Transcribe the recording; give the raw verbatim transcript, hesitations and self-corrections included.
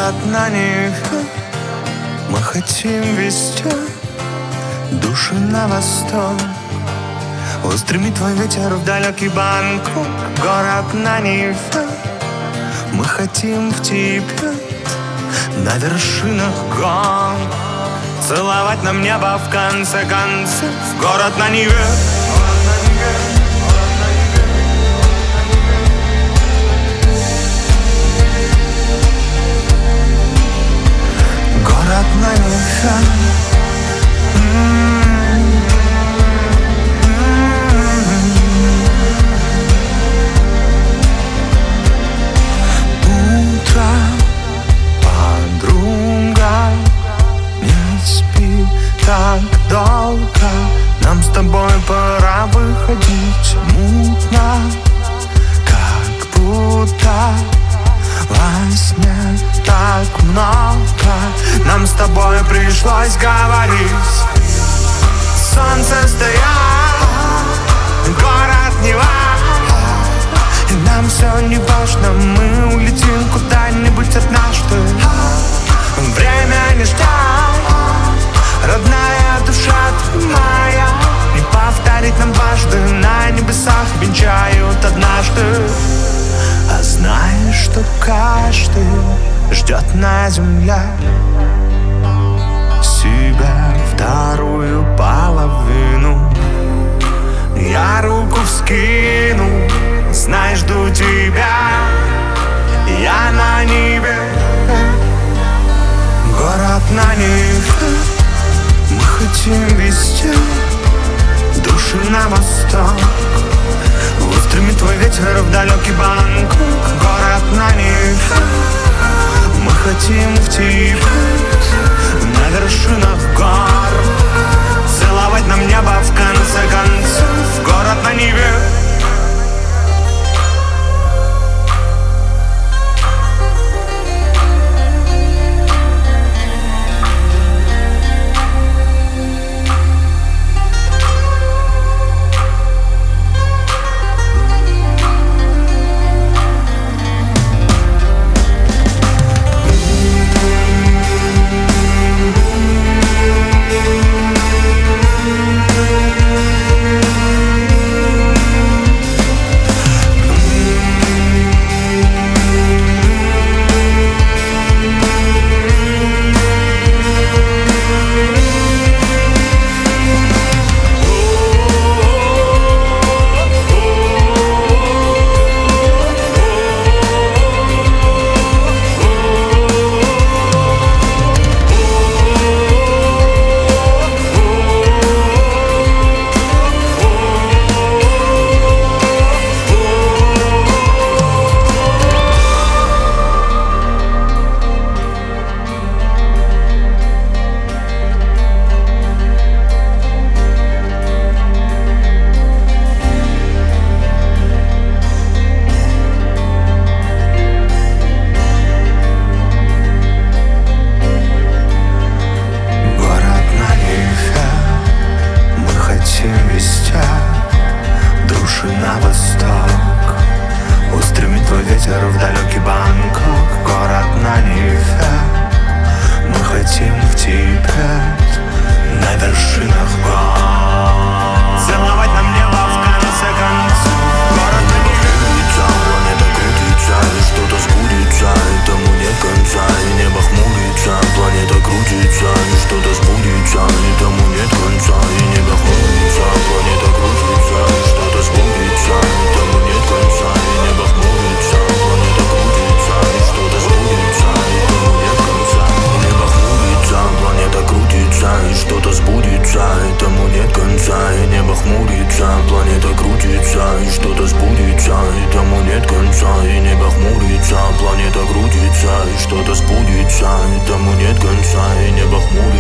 Город на Неве, мы хотим везти души на восток. Устремит твой ветер в далекий Бангкок. Город на Неве, мы хотим в Тибет, на вершинах гор целовать нам небо в конце концов. Город на Неве. Город на Неве. Утро, подруга, не спи так долго. Нам с тобой пора выходить. Мутно, как будто во сне так много. Нам с тобой пришлось говорить. Солнце стоят, город Нева. И нам все не важно, мы улетим куда-нибудь однажды. Время не ждать, родная душа моя. Не повторить нам дважды, на небесах венчают однажды. А знаешь, что каждый ждет на земле себя вторую половину. Я руку вскину, знай, жду тебя. Я на небе. Город на Неве, мы хотим везти души на восток. Устремит твой ветер в далекий Бангкок. Город на Неве, мы хотим в Тибет, на вершинах гор целовать нам небо в конце концов. Город на Неве. Души на восток. Устремит твой ветер в далекий Бангкок. Город на Неве, мы хотим в Тибет, на вершинах гор целовать нам небо в конце концов. Город на Неве. Планета крутится, и что-то сбудется, и тому нет конца, и небо хмурится. Планета крутится, и что-то сбудется, и тому нет конца, и небо хмурится. Планета крутится, и что-то сбудется, и тому нет конца, и небо хмурится. Планета крутится, и что-то сбудется, и тому нет конца, и небо хмурится. Планета крутится, и что-то сбудется, и тому нет конца, и небо хмурится. Планета крутится, и что-то сбудется, и тому нет конца, и небо хмурится. Планета крутится, и что-то сбудется, и тому нет конца, и небо хмурится.